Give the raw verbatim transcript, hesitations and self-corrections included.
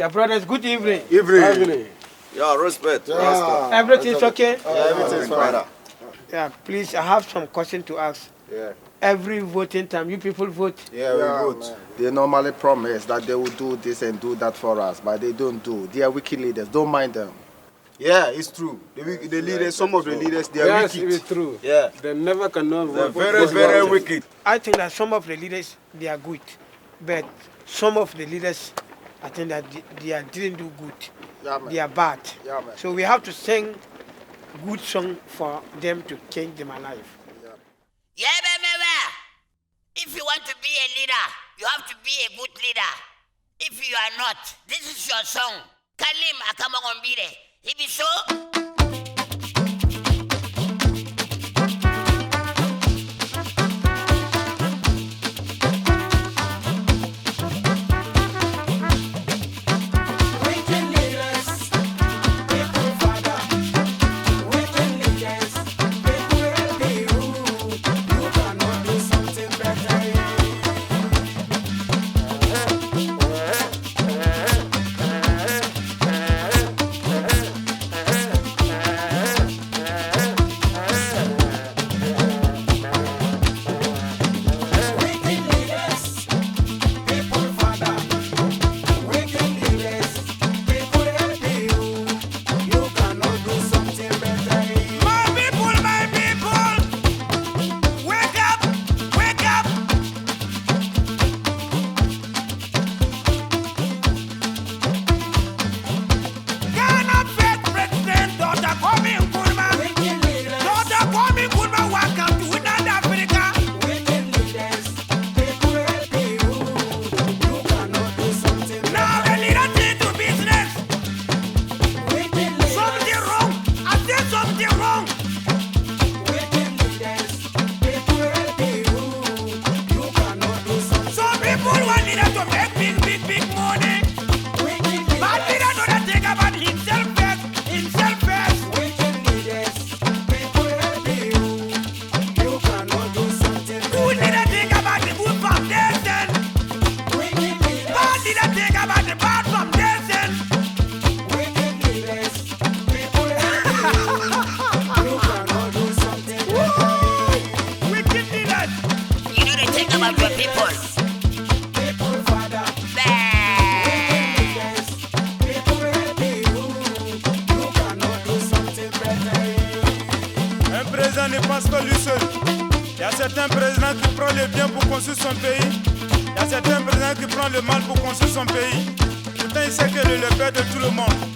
Your brothers, good evening. Evening. Evening. Yeah, respect. Yeah. Everything's okay? Yeah, everything's fine. Yeah, please, I have some questions to ask. Yeah. Every voting time, you people vote? Yeah, we yeah, vote. Man. They normally promise that they will do this and do that for us, but they don't do. They are wicked leaders. Don't mind them. Yeah, it's true. The, the leaders, some of the leaders, they are yes, wicked. Yes, it is true. Yeah. They never cannot vote. They're very, very wicked. I think that some of the leaders, they are good. But some of the leaders, I think that they are, didn't do good. Yeah, man. They are bad. Yeah, man. So we have to sing good song for them to change them alive. Yeah. Yeah, baby. If you want to be a leader, you have to be a good leader. If you are not, this is your song. Kalim Akamangombire. If it's so. Ne pense pas lui seul. Il y a certains présidents qui prennent le bien pour construire son pays. Il y a certains présidents qui prennent le mal pour construire son pays. Pourtant, il sait que le père de tout le monde.